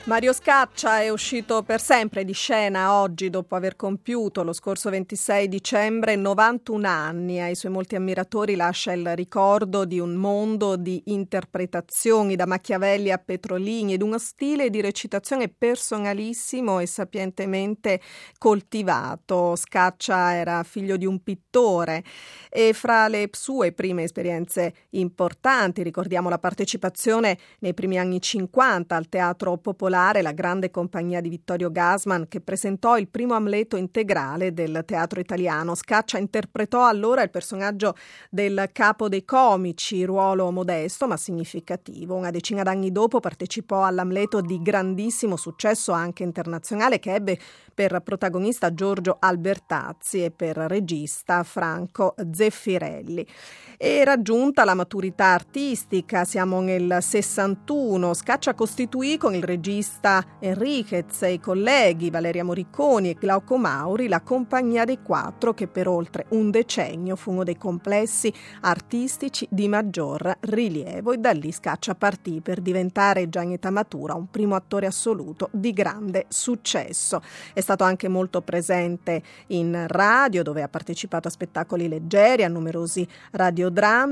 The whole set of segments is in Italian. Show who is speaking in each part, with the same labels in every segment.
Speaker 1: Mario Scaccia è uscito per sempre di scena oggi dopo aver compiuto lo scorso 26 dicembre 91 anni. Ai suoi molti ammiratori lascia il ricordo di un mondo di interpretazioni da Machiavelli a Petrolini ed uno stile di recitazione personalissimo e sapientemente coltivato. Scaccia era figlio di un pittore e fra le sue prime esperienze importanti ricordiamo la partecipazione nei primi anni 50 al Teatro Popolare, la grande compagnia di Vittorio Gassman che presentò il primo Amleto integrale del teatro italiano. Scaccia interpretò allora il personaggio del capo dei comici, ruolo modesto ma significativo. Una decina d'anni dopo partecipò all'Amleto di grandissimo successo anche internazionale che ebbe per protagonista Giorgio Albertazzi e per regista Franco Zeffirelli. E raggiunta la maturità artistica, siamo nel 61, Scaccia costituì con il regista Enriquez e i colleghi Valeria Moriconi e Glauco Mauri la Compagnia dei Quattro, che per oltre un decennio fu uno dei complessi artistici di maggior rilievo, e da lì Scaccia partì per diventare già in età matura un primo attore assoluto di grande successo. È stato anche molto presente in radio, dove ha partecipato a spettacoli leggeri, a numerosi radiodrammi,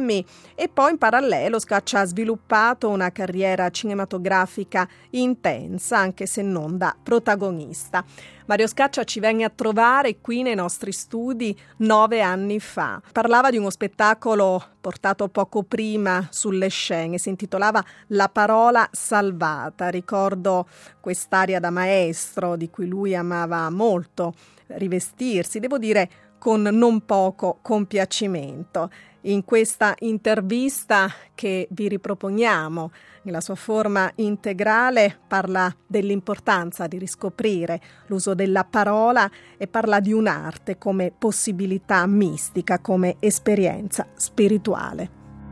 Speaker 1: e poi in parallelo Scaccia ha sviluppato una carriera cinematografica intensa, anche se non da protagonista. Mario Scaccia ci venne a trovare qui nei nostri studi 9 anni fa. Parlava di uno spettacolo portato poco prima sulle scene, si intitolava La parola salvata. Ricordo quest'aria da maestro di cui lui amava molto rivestirsi, devo dire con non poco compiacimento. In questa intervista che vi riproponiamo nella sua forma integrale parla dell'importanza di riscoprire l'uso della parola e parla di un'arte come possibilità mistica, come esperienza spirituale.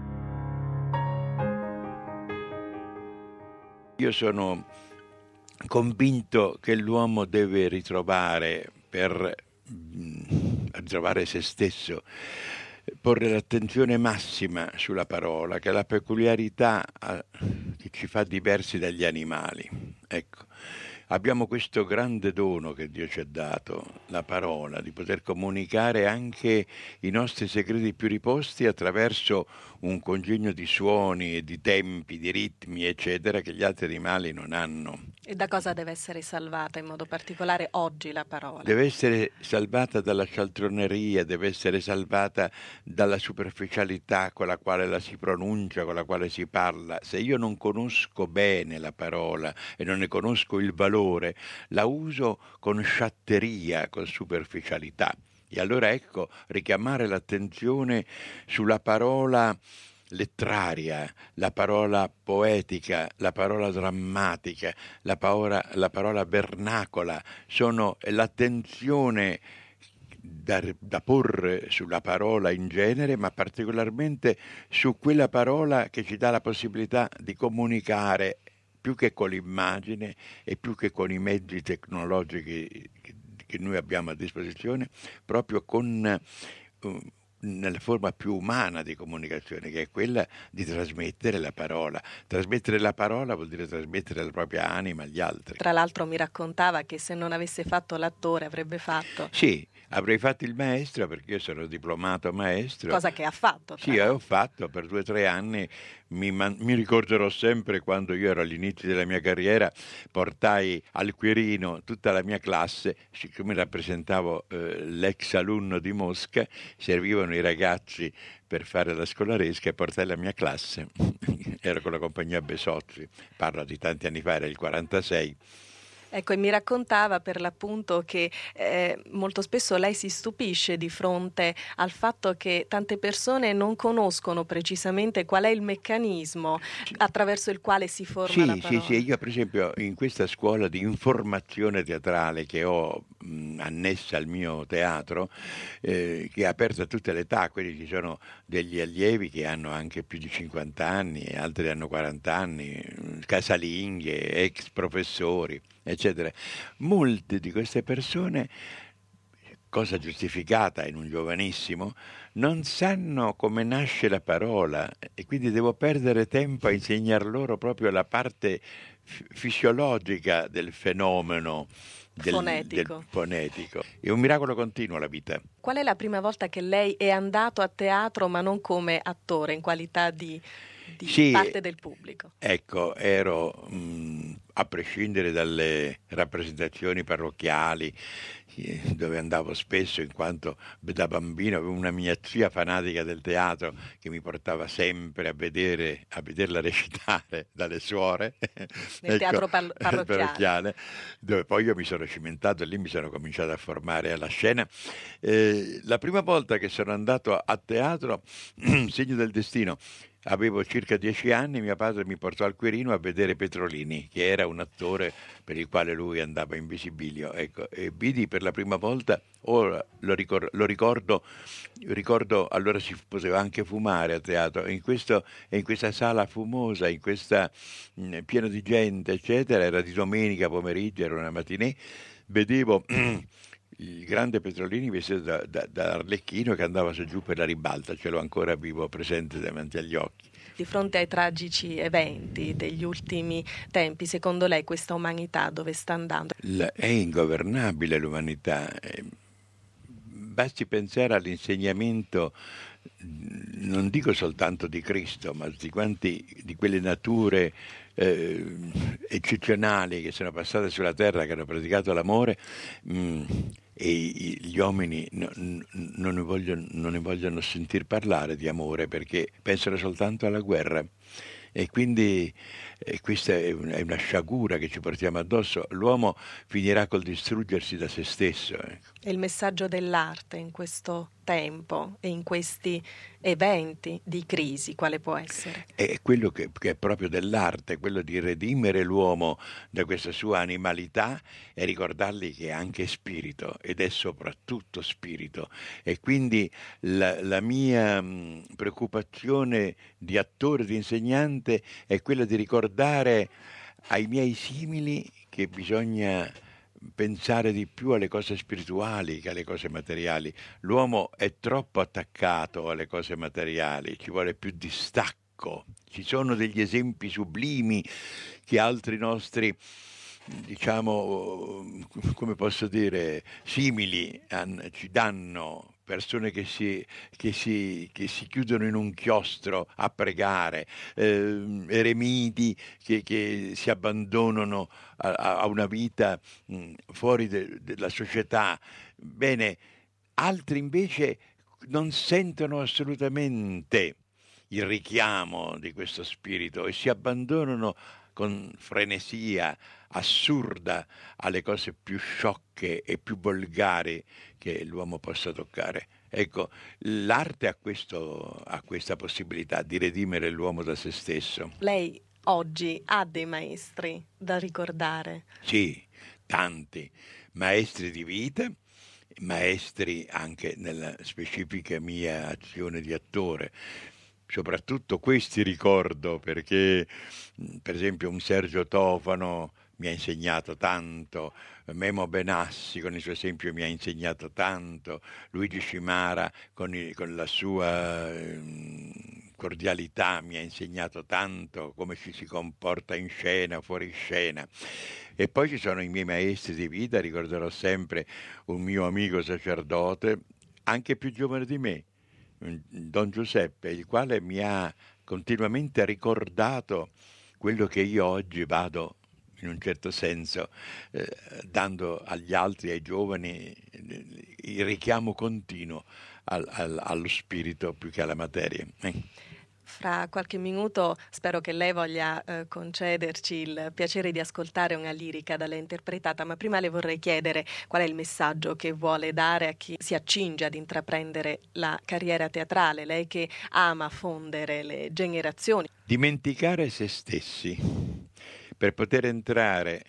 Speaker 2: Io sono convinto che l'uomo deve ritrovare, per ritrovare se stesso, porre l'attenzione massima sulla parola, che è la peculiarità che ci fa diversi dagli animali. Ecco, abbiamo questo grande dono che Dio ci ha dato, la parola, di poter comunicare anche i nostri segreti più riposti attraverso un congegno di suoni e di tempi, di ritmi, eccetera, che gli altri animali non hanno.
Speaker 1: E da cosa deve essere salvata in modo particolare oggi la parola?
Speaker 2: Deve essere salvata dalla cialtroneria, deve essere salvata dalla superficialità con la quale la si pronuncia, con la quale si parla. Se io non conosco bene la parola e non ne conosco il valore, la uso con sciatteria, con superficialità. E allora ecco, richiamare l'attenzione sulla parola letteraria, la parola poetica, la parola drammatica, la parola vernacola, sono l'attenzione da porre sulla parola in genere, ma particolarmente su quella parola che ci dà la possibilità di comunicare più che con l'immagine e più che con i mezzi tecnologici che noi abbiamo a disposizione, proprio con nella forma più umana di comunicazione, che è quella di trasmettere la parola. Trasmettere la parola vuol dire trasmettere la propria anima agli altri.
Speaker 1: Tra l'altro mi raccontava che se non avesse fatto l'attore avrebbe fatto...
Speaker 2: Sì, avrei fatto il maestro, perché io sono diplomato maestro.
Speaker 1: Cosa che ha fatto.
Speaker 2: Sì, ho fatto per 2 o 3 anni. Mi ricorderò sempre quando io ero all'inizio della mia carriera, portai al Quirino tutta la mia classe, siccome rappresentavo l'ex alunno di Mosca, servivano i ragazzi per fare la scolaresca e portai la mia classe. Ero con la compagnia Besozzi, parlo di tanti anni fa, era il 46.
Speaker 1: Ecco, e mi raccontava per l'appunto che molto spesso lei si stupisce di fronte al fatto che tante persone non conoscono precisamente qual è il meccanismo attraverso il quale si forma la parola.
Speaker 2: Sì, io per esempio in questa scuola di informazione teatrale che ho annessa al mio teatro, che è aperta a tutte le età, quindi ci sono degli allievi che hanno anche più di 50 anni, altri hanno 40 anni, casalinghe, ex professori, eccetera. Molte di queste persone cosa giustificata in un giovanissimo, non sanno come nasce la parola e quindi devo perdere tempo a insegnar loro proprio la parte fisiologica del fenomeno del fonetico. È un miracolo continuo la vita.
Speaker 1: Qual è la prima volta che lei è andato a teatro, ma non come attore, in qualità di parte del pubblico?
Speaker 2: Ecco, ero, a prescindere dalle rappresentazioni parrocchiali, dove andavo spesso in quanto da bambino avevo una mia zia fanatica del teatro che mi portava sempre a vederla recitare dalle suore
Speaker 1: nel teatro parrocchiale,
Speaker 2: dove poi io mi sono cimentato e lì mi sono cominciato a formare alla scena. La prima volta che sono andato a teatro, segno del destino, avevo circa 10 anni, mio padre mi portò al Quirino a vedere Petrolini, che era un attore per il quale lui andava in visibilio, ecco, e vidi per la prima volta, ora lo ricordo, allora si poteva anche fumare a teatro, in questa sala fumosa, in questa pieno di gente, eccetera, era di domenica pomeriggio, era una matinée, vedevo il grande Petrolini vestito da Arlecchino che andava su giù per la ribalta, ce l'ho ancora vivo presente davanti agli occhi.
Speaker 1: Di fronte ai tragici eventi degli ultimi tempi, secondo lei questa umanità dove sta andando?
Speaker 2: È ingovernabile l'umanità. Basti pensare all'insegnamento, non dico soltanto di Cristo, ma di quelle nature eccezionali che sono passate sulla terra, che hanno praticato l'amore, e gli uomini non ne vogliono sentir parlare di amore perché pensano soltanto alla guerra. E quindi questa è una sciagura che ci portiamo addosso. L'uomo finirà col distruggersi da se stesso.
Speaker 1: E il messaggio dell'arte in questo tempo e in questi eventi di crisi, quale può essere?
Speaker 2: È quello che è proprio dell'arte, quello di redimere l'uomo da questa sua animalità e ricordargli che è anche spirito ed è soprattutto spirito. E quindi la mia preoccupazione di attore, di insegnante, è quella di ricordare ai miei simili che bisogna pensare di più alle cose spirituali che alle cose materiali. L'uomo è troppo attaccato alle cose materiali, ci vuole più distacco. Ci sono degli esempi sublimi che altri nostri, diciamo, come posso dire, simili ci danno. Persone che si chiudono in un chiostro a pregare, eremiti che si abbandonano a una vita fuori della società. Bene, altri invece non sentono assolutamente il richiamo di questo spirito e si abbandonano con frenesia assurda alle cose più sciocche e più volgari che l'uomo possa toccare. Ecco, l'arte ha questa possibilità di redimere l'uomo da se stesso.
Speaker 1: Lei oggi ha dei maestri da ricordare?
Speaker 2: Sì, tanti, maestri di vita, maestri anche nella specifica mia azione di attore. Soprattutto questi ricordo perché, per esempio, un Sergio Tofano mi ha insegnato tanto, Memo Benassi con il suo esempio mi ha insegnato tanto, Luigi Scimara con la sua cordialità mi ha insegnato tanto come ci si comporta in scena, fuori scena. E poi ci sono i miei maestri di vita, ricorderò sempre un mio amico sacerdote, anche più giovane di me, Don Giuseppe, il quale mi ha continuamente ricordato quello che io oggi vado in un certo senso dando agli altri, ai giovani, il richiamo continuo allo spirito più che alla materia.
Speaker 1: Fra qualche minuto spero che lei voglia concederci il piacere di ascoltare una lirica da lei interpretata, ma prima le vorrei chiedere qual è il messaggio che vuole dare a chi si accinge ad intraprendere la carriera teatrale, lei che ama fondere le generazioni.
Speaker 2: Dimenticare se stessi per poter entrare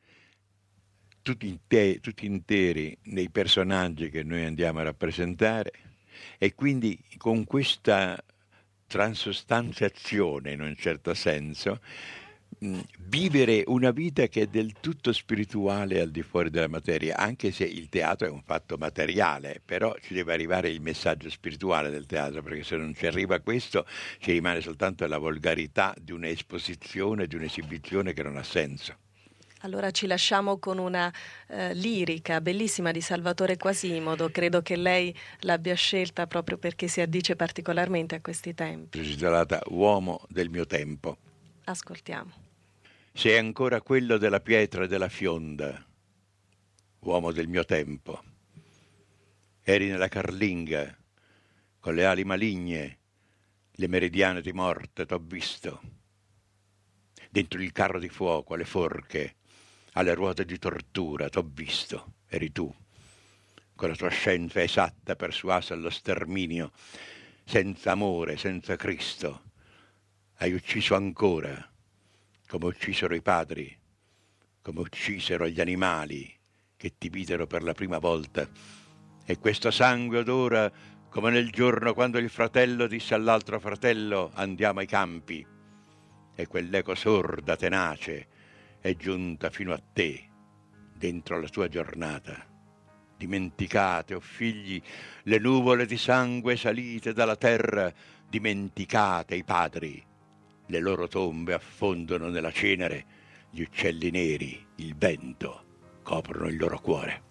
Speaker 2: tutti interi nei personaggi che noi andiamo a rappresentare e quindi con questa transostanziazione in un certo senso vivere una vita che è del tutto spirituale al di fuori della materia, anche se il teatro è un fatto materiale, però ci deve arrivare il messaggio spirituale del teatro, perché se non ci arriva questo ci rimane soltanto la volgarità di un'esposizione, di un'esibizione che non ha senso.
Speaker 3: Allora ci lasciamo con una lirica bellissima di Salvatore Quasimodo, credo che lei l'abbia scelta proprio perché si addice particolarmente a questi tempi.
Speaker 2: Si è intitolata Uomo del mio tempo.
Speaker 3: Ascoltiamo.
Speaker 2: Sei ancora quello della pietra e della fionda, uomo del mio tempo. Eri nella carlinga, con le ali maligne, le meridiane di morte, t'ho visto. Dentro il carro di fuoco, alle forche, alle ruote di tortura, t'ho visto, eri tu, con la tua scienza esatta persuasa allo sterminio, senza amore, senza Cristo. Hai ucciso ancora, come uccisero i padri, come uccisero gli animali che ti videro per la prima volta. E questo sangue odora come nel giorno quando il fratello disse all'altro fratello andiamo ai campi. E quell'eco sorda, tenace, è giunta fino a te, dentro la tua giornata. Dimenticate, o figli, le nuvole di sangue salite dalla terra, dimenticate i padri. Le loro tombe affondano nella cenere, gli uccelli neri, il vento, coprono il loro cuore.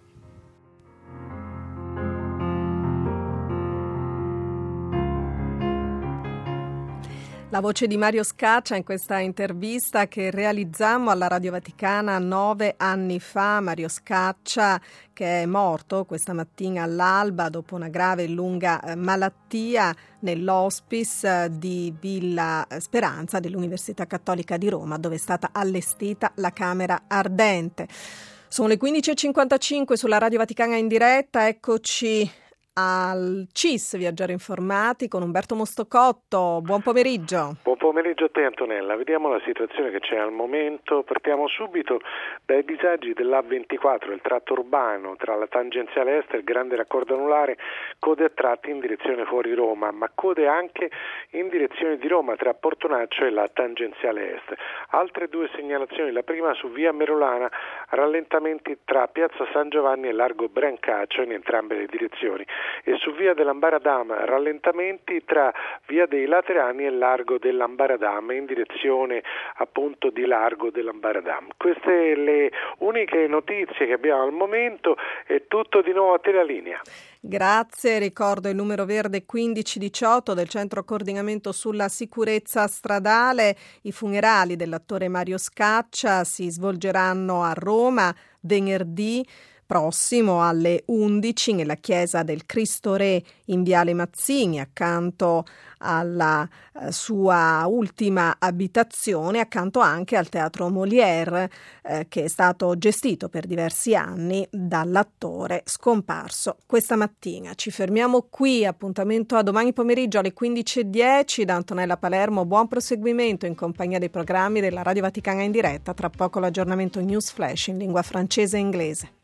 Speaker 1: La voce di Mario Scaccia in questa intervista che realizzammo alla Radio Vaticana 9 anni fa. Mario Scaccia che è morto questa mattina all'alba dopo una grave e lunga malattia nell'hospice di Villa Speranza dell'Università Cattolica di Roma, dove è stata allestita la Camera Ardente. Sono le 15.55 sulla Radio Vaticana in diretta, eccoci al CIS Viaggiare Informati con Umberto Mostocotto. Buon pomeriggio.
Speaker 4: Buon pomeriggio a te Antonella, vediamo la situazione che c'è al momento. Partiamo subito dai disagi dell'A24, il tratto urbano tra la tangenziale est e il grande raccordo anulare, code a tratti in direzione fuori Roma, ma code anche in direzione di Roma tra Portonaccio e la tangenziale est. Altre due segnalazioni, la prima su via Merolana, rallentamenti tra piazza San Giovanni e largo Brancaccio in entrambe le direzioni, e su via dell'Ambaradam rallentamenti tra via dei Laterani e largo dell'Ambaradam in direzione appunto di largo dell'Ambaradam. Queste le uniche notizie che abbiamo al momento, è tutto di nuovo a te la linea.
Speaker 1: Grazie, ricordo il numero verde 1518 del Centro Coordinamento sulla Sicurezza Stradale. I funerali dell'attore Mario Scaccia si svolgeranno a Roma venerdì prossimo alle 11 nella chiesa del Cristo Re in Viale Mazzini, accanto alla sua ultima abitazione, accanto anche al Teatro Molière, che è stato gestito per diversi anni dall'attore scomparso questa mattina. Ci fermiamo qui, appuntamento a domani pomeriggio alle 15.10 da Antonella Palermo. Buon proseguimento in compagnia dei programmi della Radio Vaticana in diretta, tra poco l'aggiornamento News Flash in lingua francese e inglese.